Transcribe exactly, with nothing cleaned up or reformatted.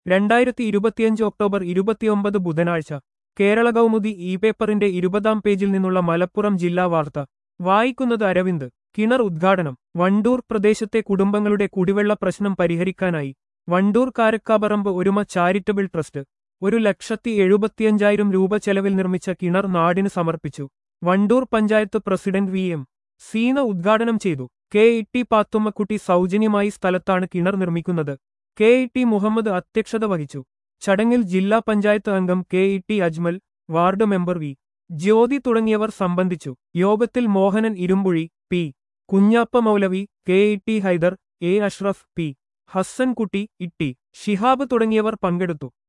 രണ്ടായിരത്തി ഇരുപത്തിയഞ്ച് ഒക്ടോബർ ഇരുപത്തിയൊമ്പത് ബുധനാഴ്ച കേരള കൗമുദി ഇ പേപ്പറിന്റെ ഇരുപതാം പേജിൽ നിന്നുള്ള മലപ്പുറം ജില്ലാ വാർത്ത വായിക്കുന്നത് അരവിന്ദ്. കിണർ ഉദ്ഘാടനം. വണ്ടൂർ പ്രദേശത്തെ കുടുംബങ്ങളുടെ കുടിവെള്ള പ്രശ്നം പരിഹരിക്കാനായി വണ്ടൂർ കാരക്കാപറമ്പ് ഒരുമ ചാരിറ്റബിൾ ട്രസ്റ്റ് ഒരു ലക്ഷത്തി എഴുപത്തിയഞ്ചായിരം രൂപ ചെലവിൽ നിർമ്മിച്ച കിണർ നാടിന് സമർപ്പിച്ചു. Wandoor panchayat president V M Seena ഉദ്ഘാടനം ചെയ്തു. കെ ഇ ടി പാത്തുമ്മക്കുട്ടി സൗജന്യമായി സ്ഥലത്താണ് കിണർ നിർമ്മിക്കുന്നത്. കെ ഇ ടി മുഹമ്മദ് അധ്യക്ഷത വഹിച്ചു. ചടങ്ങിൽ ജില്ലാ പഞ്ചായത്ത് അംഗം K E T Ajmal, ward member V Jyothi തുടങ്ങിയവർ സംബന്ധിച്ചു. യോഗത്തിൽ Mohanan Irumbuzhi, P Kunjappa Moulavi, K E T Haider, A Ashraf, P Hassankutty, E T Shihab തുടങ്ങിയവർ പങ്കെടുത്തു.